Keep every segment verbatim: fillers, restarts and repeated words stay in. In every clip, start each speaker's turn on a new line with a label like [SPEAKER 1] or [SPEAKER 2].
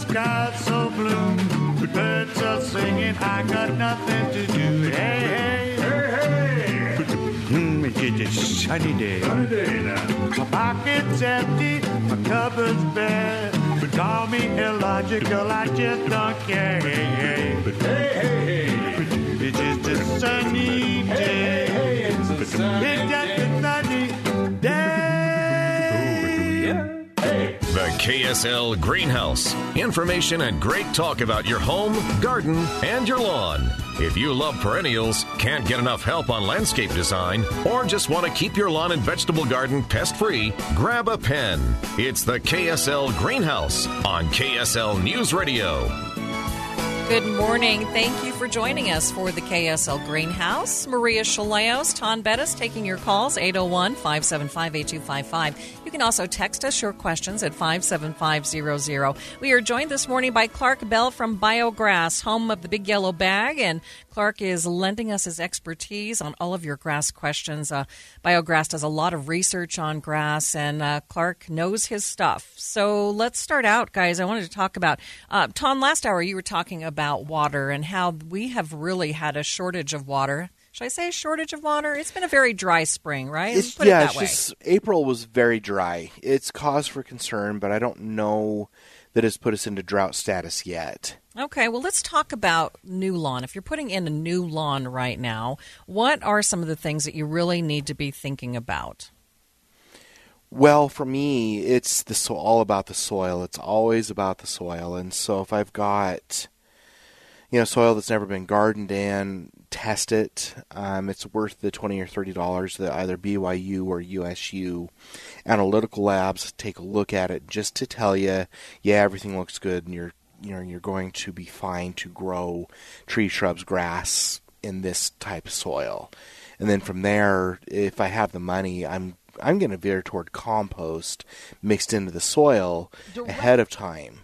[SPEAKER 1] sky's so blue, the birds are singing, I got nothing to do. Hey, hey, hey, hey. Mm, it's a sunny day. Sunny day now. My pocket's empty, my cupboard's bare. But call me illogical, I just don't care. Hey, hey, hey, hey, hey. It's just a sunny day. Hey, hey, hey. It's a sunny it's just a sunny day.
[SPEAKER 2] The K S L Greenhouse. Information and great talk about your home, garden, and your lawn. If you love perennials, can't get enough help on landscape design, or just want to keep your lawn and vegetable garden pest-free, grab a pen. It's the K S L Greenhouse on K S L News Radio.
[SPEAKER 3] Good morning. Thank you for joining us for the K S L Greenhouse. Maria Chaleos, Ton Bettis taking your calls, eight oh one, five seven five, eight two five five. You can also text us your questions at five seven five zero zero. We are joined this morning by Clark Bell from Biograss, home of the Big Yellow Bag, and Clark is lending us his expertise on all of your grass questions. Uh, Biograss does a lot of research on grass, and uh, Clark knows his stuff. So let's start out, guys. I wanted to talk about, uh, Ton, last hour you were talking about water and how we have really had a shortage of water. Should I say a shortage of water? It's been a very dry spring, right?
[SPEAKER 4] It's,
[SPEAKER 3] Put
[SPEAKER 4] yeah,
[SPEAKER 3] it that
[SPEAKER 4] it's
[SPEAKER 3] way.
[SPEAKER 4] just April was very dry. It's cause for concern, but I don't know that it's put us into drought status yet.
[SPEAKER 3] Okay, well, let's talk about new lawn. If you're putting in a new lawn right now, what are some of the things that you really need to be thinking about?
[SPEAKER 4] Well, for me, it's the so all about the soil. It's always about the soil. And so if I've got, you know, soil that's never been gardened in, test it. Um, it's worth the twenty or thirty dollars that either B Y U or U S U analytical labs take a look at it just to tell you, yeah, everything looks good and you're you know, you're going to be fine to grow tree, shrubs, grass in this type of soil. And then from there, if I have the money, I'm I'm going to veer toward compost mixed into the soil ahead of time.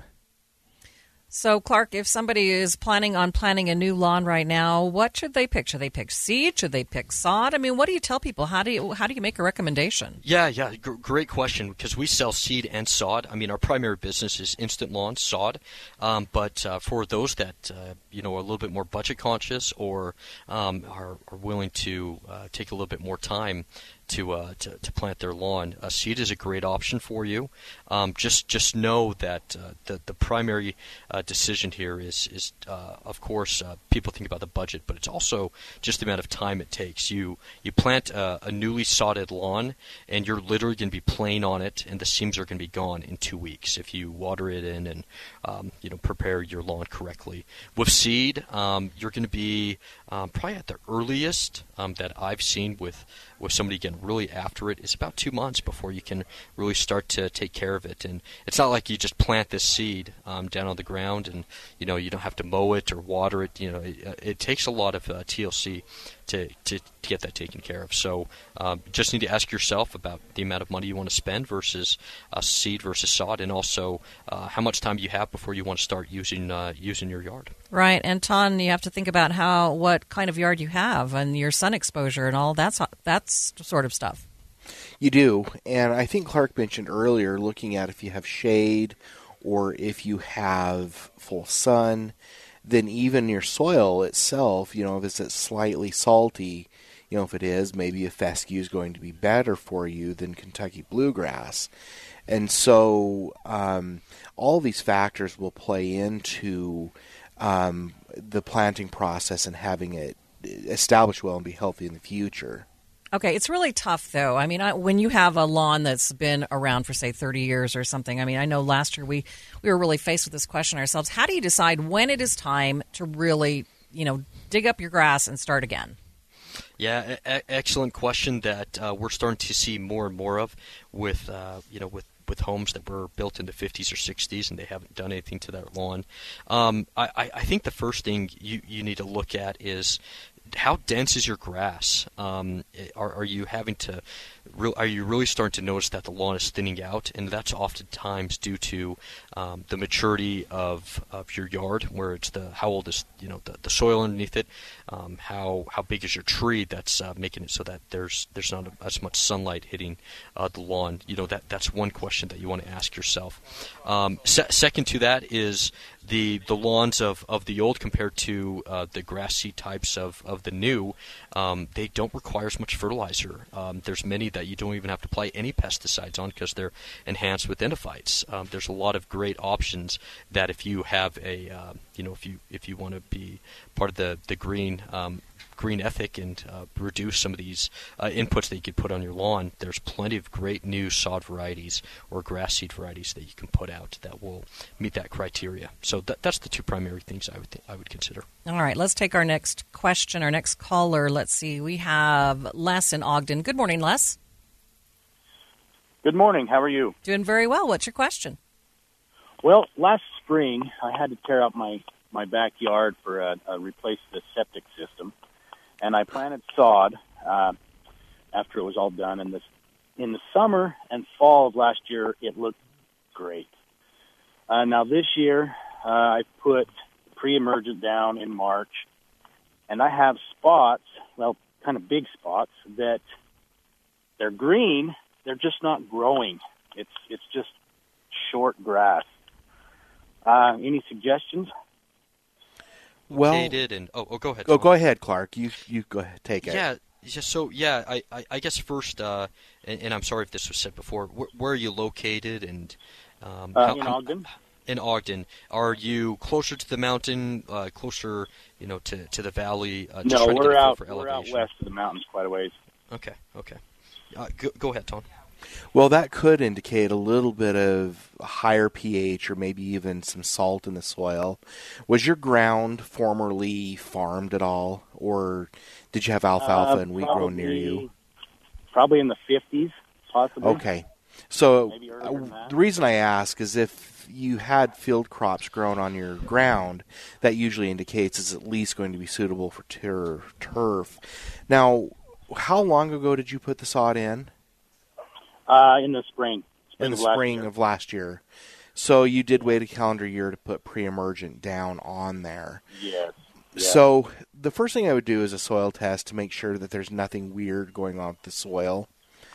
[SPEAKER 3] So, Clark, if somebody is planning on planting a new lawn right now, what should they pick? Should they pick seed? Should they pick sod? I mean, what do you tell people? How do you how do you make a recommendation?
[SPEAKER 5] Yeah, yeah, g- great question, because we sell seed and sod. I mean, our primary business is instant lawn sod, um, but uh, for those that uh, you know are a little bit more budget conscious or um, are, are willing to uh, take a little bit more time to, uh, to to plant their lawn, uh, seed is a great option for you. Um, just just know that uh, the the primary uh, decision here is is uh, of course uh, people think about the budget, but it's also just the amount of time it takes. You you plant a, a newly sodded lawn, and you're literally going to be playing on it, and the seams are going to be gone in two weeks if you water it in and um, you know prepare your lawn correctly. With seed, um, you're going to be um, probably at the earliest um, that I've seen with with somebody getting really after it is about two months before you can really start to take care of it. And it's not like you just plant this seed um, down on the ground and you know you don't have to mow it or water it. You know it, it takes a lot of uh, T L C to, to to get that taken care of. So um, just need to ask yourself about the amount of money you want to spend versus uh, seed versus sod, and also uh, how much time you have before you want to start using uh, using your yard.
[SPEAKER 3] Right, and Ton, you have to think about how what kind of yard you have and your sun exposure and all that's that's sort of stuff.
[SPEAKER 4] You do, and I think Clark mentioned earlier looking at if you have shade or if you have full sun, then even your soil itself, you know, if it's slightly salty, you know, if it is, maybe a fescue is going to be better for you than Kentucky bluegrass. And so um, all these factors will play into um, the planting process and having it establish well and be healthy in the future.
[SPEAKER 3] Okay, it's really tough, though. I mean, I, when you have a lawn that's been around for, say, thirty years or something, I mean, I know last year we, we were really faced with this question ourselves. How do you decide when it is time to really, you know, dig up your grass and start again?
[SPEAKER 5] Yeah, a- excellent question that uh, we're starting to see more and more of with, uh, you know, with with homes that were built in the fifties or sixties and they haven't done anything to their lawn. Um, I, I think the first thing you, you need to look at is how dense is your grass? Um, are, are you having to, are you really starting to notice that the lawn is thinning out? And that's oftentimes due to um, the maturity of, of your yard, where it's the how old is you know the, the soil underneath it, um, how how big is your tree that's uh, making it so that there's there's not as much sunlight hitting uh, the lawn. You know that that's one question that you want to ask yourself. Um, se- second to that is the the lawns of, of the old compared to uh, the grass seed types of, of the new. Um, they don't require as much fertilizer. Um, there's many that you don't even have to apply any pesticides on because they're enhanced with endophytes. Um, there's a lot of great options that if you have a uh, you know if you if you want to be part of the the green um, green ethic and uh, reduce some of these uh, inputs that you could put on your lawn, there's plenty of great new sod varieties or grass seed varieties that you can put out that will meet that criteria. So that, that's the two primary things I would th- I would consider.
[SPEAKER 3] All right, let's take our next question, our next caller. Let's see, we have Les in Ogden. Good morning, Les.
[SPEAKER 6] Good morning. How are you?
[SPEAKER 3] Doing very well. What's your question?
[SPEAKER 6] Well, last spring I had to tear out my, my backyard for a, a replace the septic system. And I planted sod uh, after it was all done. And this, in the summer and fall of last year, it looked great. Uh, now this year, uh, I put pre-emergent down in March, and I have spots, well, kind of big spots, that they're green. They're just not growing. It's it's just short grass. Uh, any suggestions?
[SPEAKER 4] Well,
[SPEAKER 5] Located and oh, oh, go ahead.
[SPEAKER 4] Oh, go ahead, Clark. You you go ahead, take it.
[SPEAKER 5] Yeah. Just so yeah, I, I, I guess first, uh, and, and I'm sorry if this was said before. Where, where are you located? And um,
[SPEAKER 6] uh,
[SPEAKER 5] how,
[SPEAKER 6] in Ogden.
[SPEAKER 5] In Ogden, are you closer to the mountain, uh, closer, you know, to, to the valley? Uh, just
[SPEAKER 6] no,
[SPEAKER 5] trying to
[SPEAKER 6] we're
[SPEAKER 5] get a feel
[SPEAKER 6] out.
[SPEAKER 5] for
[SPEAKER 6] We're
[SPEAKER 5] elevation.
[SPEAKER 6] out west of the mountains, quite a ways.
[SPEAKER 5] Okay, okay. Uh, go, go ahead, Tom.
[SPEAKER 4] Well, that could indicate a little bit of higher pH or maybe even some salt in the soil. Was your ground formerly farmed at all, or did you have alfalfa
[SPEAKER 6] uh,
[SPEAKER 4] and wheat grown near you?
[SPEAKER 6] Probably in the fifties, possibly.
[SPEAKER 4] Okay. So
[SPEAKER 6] Maybe earlier than that.
[SPEAKER 4] the reason I ask is if you had field crops grown on your ground, that usually indicates it's at least going to be suitable for tur- turf. Now, how long ago did you put the sod in?
[SPEAKER 6] Uh, in the spring. spring
[SPEAKER 4] In the
[SPEAKER 6] of last
[SPEAKER 4] spring
[SPEAKER 6] year.
[SPEAKER 4] of last year. So you did wait a calendar year to put pre-emergent down on there.
[SPEAKER 6] Yes. Yeah.
[SPEAKER 4] So the first thing I would do is a soil test to make sure that there's nothing weird going on with the soil.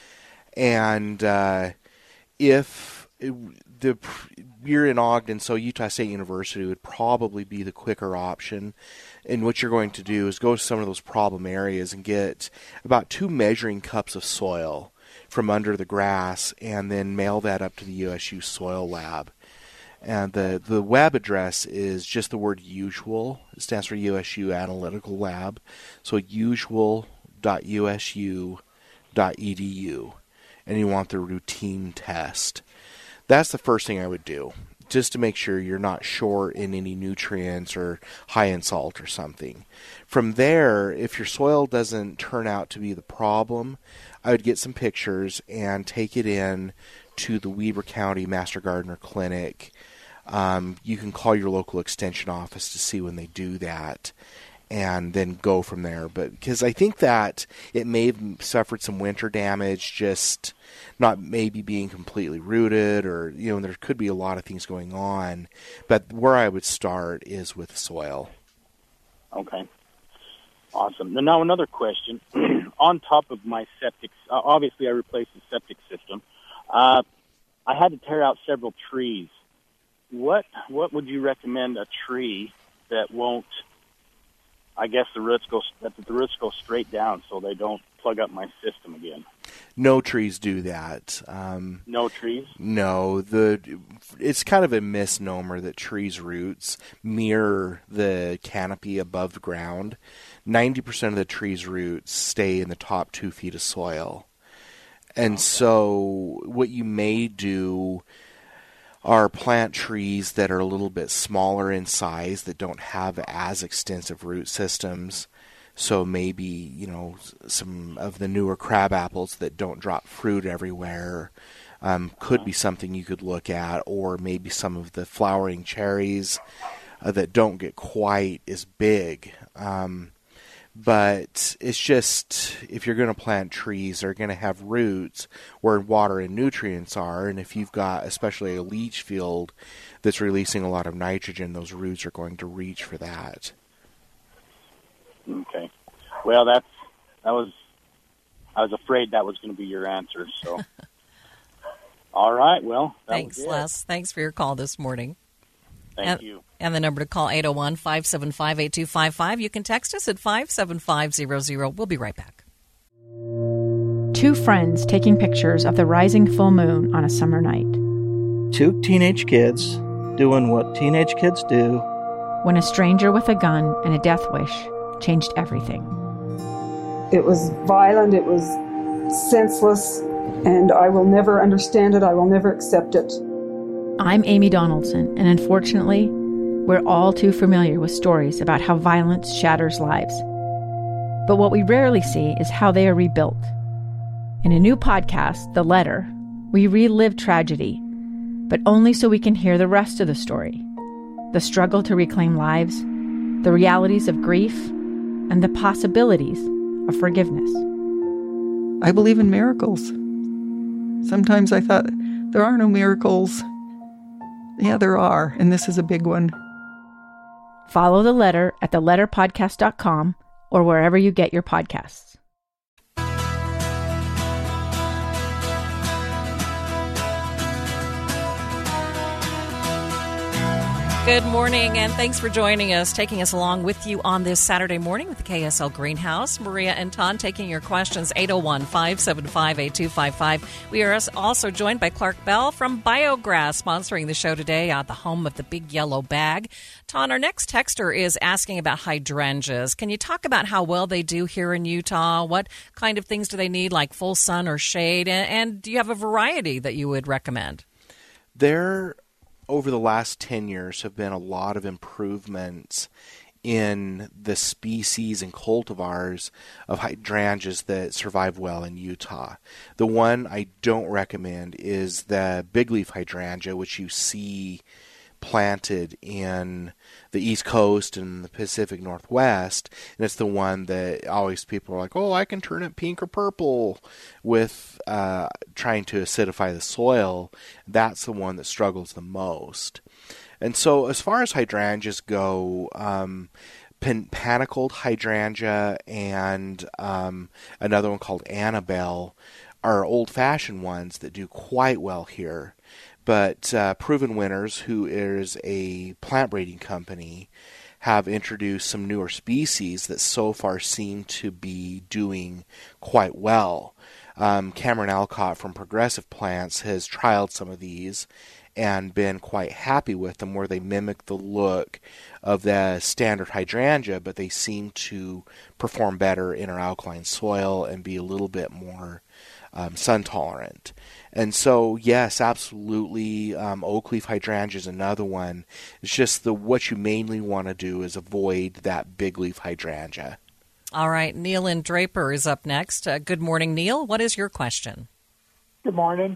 [SPEAKER 4] And uh, if it, the you're in Ogden, so Utah State University would probably be the quicker option. And what you're going to do is go to some of those problem areas and get about two measuring cups of soil from under the grass and then mail that up to the U S U Soil Lab. And the, the web address is just the word usual. It stands for U S U Analytical Lab. So usual dot U S U dot E D U. And you want the routine test. That's the first thing I would do, just to make sure you're not short in any nutrients or high in salt or something. From there, if your soil doesn't turn out to be the problem, I would get some pictures and take it in to the Weber County Master Gardener Clinic. Um, you can call your local extension office to see when they do that and then go from there. But because I think that it may have suffered some winter damage, just not maybe being completely rooted, or, you know, there could be a lot of things going on. But where I would start is with soil.
[SPEAKER 6] Okay. Awesome. Now another question. On top of my septic, uh, obviously I replaced the septic system. Uh, I had to tear out several trees. What what would you recommend a tree that won't, I guess the roots go that the roots go straight down so they don't plug up my system again?
[SPEAKER 4] No trees do that. Um,
[SPEAKER 6] No trees?
[SPEAKER 4] No, the it's kind of a misnomer that trees' roots mirror the canopy above the ground. ninety percent of the tree's roots stay in the top two feet of soil. And okay. So what you may do are plant trees that are a little bit smaller in size, that don't have as extensive root systems. So maybe, you know, some of the newer crab apples that don't drop fruit everywhere um, could be something you could look at, or maybe some of the flowering cherries uh, that don't get quite as big. Um, But it's just, if you're going to plant trees, they're going to have roots where water and nutrients are. And if you've got especially a leach field that's releasing a lot of nitrogen, those roots are going to reach for that.
[SPEAKER 6] Okay. Well, that's that was I was afraid that was going to be your answer. So, all right. Well, that
[SPEAKER 3] thanks,
[SPEAKER 6] was it.
[SPEAKER 3] Les. Thanks for your call this morning.
[SPEAKER 6] Thank
[SPEAKER 3] and,
[SPEAKER 6] you.
[SPEAKER 3] And the number to call, eight oh one, five seven five, eight two five five. You can text us at five seven five zero zero. We'll be right back.
[SPEAKER 7] Two friends taking pictures of the rising full moon on a summer night.
[SPEAKER 8] Two teenage kids doing what teenage kids do.
[SPEAKER 7] When a stranger with a gun and a death wish changed everything.
[SPEAKER 9] It was violent, it was senseless, and I will never understand it, I will never accept it.
[SPEAKER 7] I'm Amy Donaldson, and unfortunately, we're all too familiar with stories about how violence shatters lives. But what we rarely see is how they are rebuilt. In a new podcast, The Letter, we relive tragedy, but only so we can hear the rest of the story. The struggle to reclaim lives, the realities of grief, and the possibilities of forgiveness.
[SPEAKER 10] I believe in miracles. Sometimes I thought, there are no miracles. Yeah, there are, and this is a big one.
[SPEAKER 7] Follow The Letter at the letter podcast dot com or wherever you get your podcasts.
[SPEAKER 3] Good morning, and thanks for joining us, taking us along with you on this Saturday morning with the K S L Greenhouse. Maria and Ton taking your questions, eight oh one, five seven five, eight two five five. We are also joined by Clark Bell from Biograss, sponsoring the show today at the home of the Big Yellow Bag. Ton, our next texter is asking about hydrangeas. Can you talk about how well they do here in Utah? What kind of things do they need, like full sun or shade? And, and do you have a variety that you would recommend?
[SPEAKER 4] They're over the last ten years have been a lot of improvements in the species and cultivars of hydrangeas that survive well in Utah. The one I don't recommend is the big leaf hydrangea, which you see planted in the East Coast and the Pacific Northwest, and it's the one that always people are like, oh, I can turn it pink or purple with uh, trying to acidify the soil. That's the one that struggles the most. And so as far as hydrangeas go, um, pan- panicled hydrangea and um, another one called Annabelle are old-fashioned ones that do quite well here. But uh, Proven Winners, who is a plant breeding company, have introduced some newer species that so far seem to be doing quite well. Um, Cameron Alcott from Progressive Plants has trialed some of these and been quite happy with them, where they mimic the look of the standard hydrangea, but they seem to perform better in our alkaline soil and be a little bit more um, sun tolerant. And so, yes, absolutely, um, oak leaf hydrangea is another one. It's just the what you mainly want to do is avoid that big leaf hydrangea.
[SPEAKER 3] All right, Neil in Draper is up next. Uh, good morning, Neil. What is your question?
[SPEAKER 11] Good morning.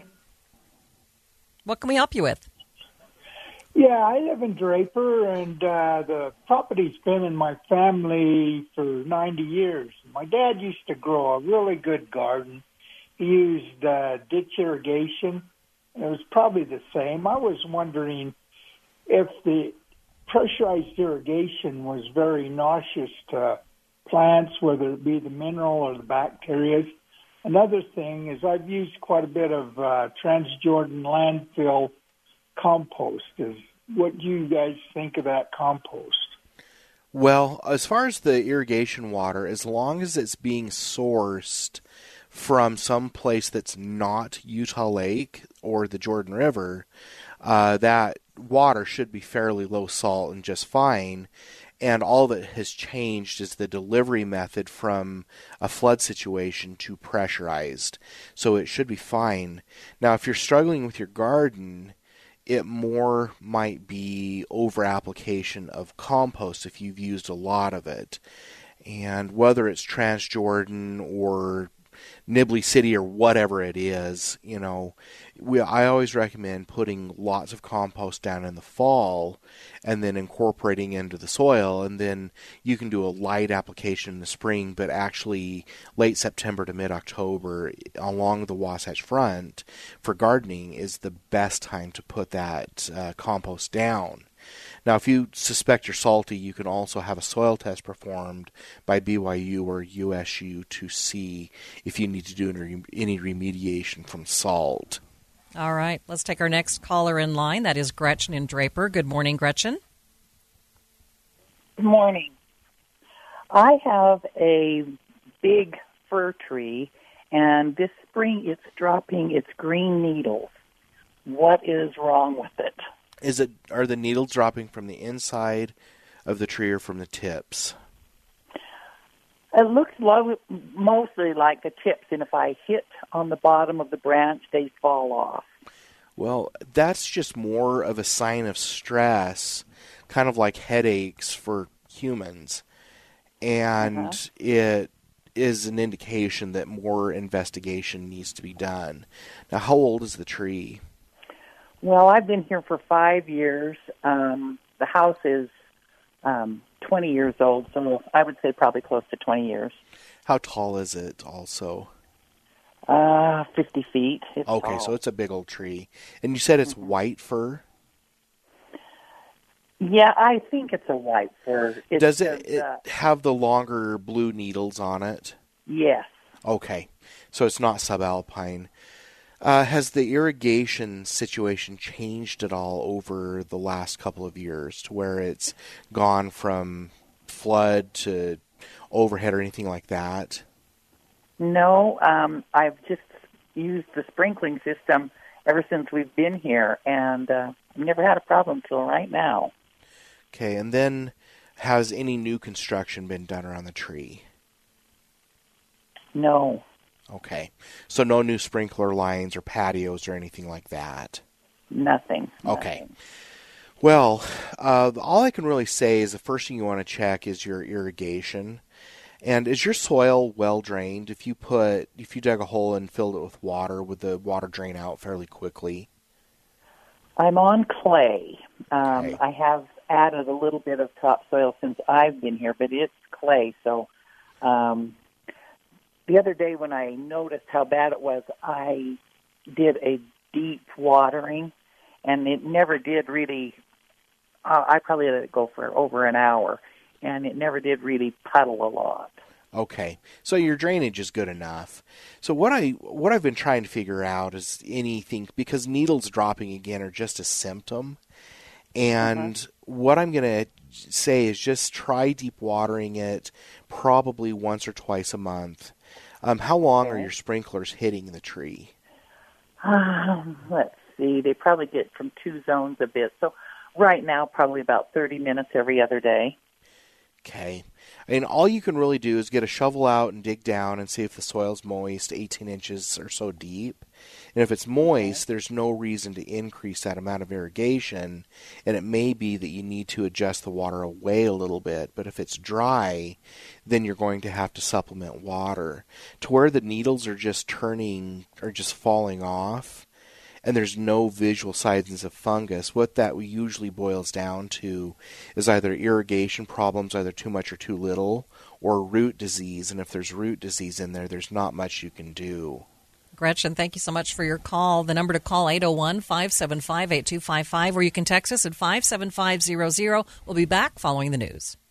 [SPEAKER 3] What can we help you with?
[SPEAKER 11] Yeah, I live in Draper, and uh, the property's been in my family for ninety years. My dad used to grow a really good garden. He used uh, ditch irrigation. It was probably the same. I was wondering if the pressurized irrigation was very nauseous to plants, whether it be the mineral or the bacteria. Another thing is I've used quite a bit of uh, Transjordan landfill compost. Is what do you guys think of that compost?
[SPEAKER 4] Well, as far as the irrigation water, as long as it's being sourced from some place that's not Utah Lake or the Jordan River, uh, that water should be fairly low salt and just fine. And all that has changed is the delivery method from a flood situation to pressurized. So it should be fine. Now, if you're struggling with your garden, it more might be over application of compost if you've used a lot of it. And whether it's Transjordan or Nibley City or whatever it is, you know, we I always recommend putting lots of compost down in the fall and then incorporating into the soil, and then you can do a light application in the spring, but actually late September to mid-October along the Wasatch Front for gardening is the best time to put that uh, compost down. Now, if you suspect you're salty, you can also have a soil test performed by B Y U or U S U to see if you need to do any remediation from salt.
[SPEAKER 3] All right, let's take our next caller in line. That is Gretchen in Draper. Good morning, Gretchen.
[SPEAKER 12] Good morning. I have a big fir tree, and this spring it's dropping its green needles. What is wrong with it?
[SPEAKER 4] Is it are the needles dropping from the inside of the tree or from the tips?
[SPEAKER 12] It looks lo- mostly like the tips, and if I hit on the bottom of the branch, they fall off.
[SPEAKER 4] Well, that's just more of a sign of stress, kind of like headaches for humans. And uh-huh. it is an indication that more investigation needs to be done. Now, how old is the tree?
[SPEAKER 12] Well, I've been here for five years. Um, the house is um, twenty years old, so I would say probably close to twenty years.
[SPEAKER 4] How tall is it also?
[SPEAKER 12] Uh, fifty feet. It's
[SPEAKER 4] okay,
[SPEAKER 12] tall.
[SPEAKER 4] So it's a big old tree. And you said it's mm-hmm. white fir?
[SPEAKER 12] Yeah, I think it's a white fir. It
[SPEAKER 4] Does it,
[SPEAKER 12] says,
[SPEAKER 4] it
[SPEAKER 12] uh,
[SPEAKER 4] have the longer blue needles on it?
[SPEAKER 12] Yes.
[SPEAKER 4] Okay, so it's not subalpine. Uh, has the irrigation situation changed at all over the last couple of years to where it's gone from flood to overhead or anything like that?
[SPEAKER 12] No, um, I've just used the sprinkling system ever since we've been here, and uh, I've never had a problem till right now.
[SPEAKER 4] Okay, and then has any new construction been done around the tree?
[SPEAKER 12] No.
[SPEAKER 4] Okay, so no new sprinkler lines or patios or anything like that?
[SPEAKER 12] Nothing.
[SPEAKER 4] Okay.
[SPEAKER 12] Nothing.
[SPEAKER 4] Well, uh, all I can really say is the first thing you want to check is your irrigation. And is your soil well drained? If you put, if you dug a hole and filled it with water, would the water drain out fairly quickly?
[SPEAKER 12] I'm on clay. Um,
[SPEAKER 4] okay.
[SPEAKER 12] I have added a little bit of topsoil since I've been here, but it's clay. So um, the other day when I noticed how bad it was, I did a deep watering, and it never did really, uh, I probably let it go for over an hour, and it never did really puddle a lot.
[SPEAKER 4] Okay, so your drainage is good enough. So what I what I've been trying to figure out is anything, because needles dropping again are just a symptom, and mm-hmm. what I'm going to say is just try deep watering it probably once or twice a month. Um, how long okay. are your sprinklers hitting the tree?
[SPEAKER 12] Um, let's see, they probably get from two zones a bit. So right now, probably about thirty minutes every other day.
[SPEAKER 4] Okay. And all you can really do is get a shovel out and dig down and see if the soil's moist, eighteen inches or so deep. And if it's moist, there's no reason to increase that amount of irrigation. And it may be that you need to adjust the water away a little bit. But if it's dry, then you're going to have to supplement water. To where the needles are just turning, or just falling off, and there's no visual signs of fungus, what that usually boils down to is either irrigation problems, either too much or too little, or root disease. And if there's root disease in there, there's not much you can do.
[SPEAKER 3] Gretchen, thank you so much for your call. The number to call, eight oh one, five seven five, eight two five five, or you can text us at five seven five zero zero. We'll be back following the news.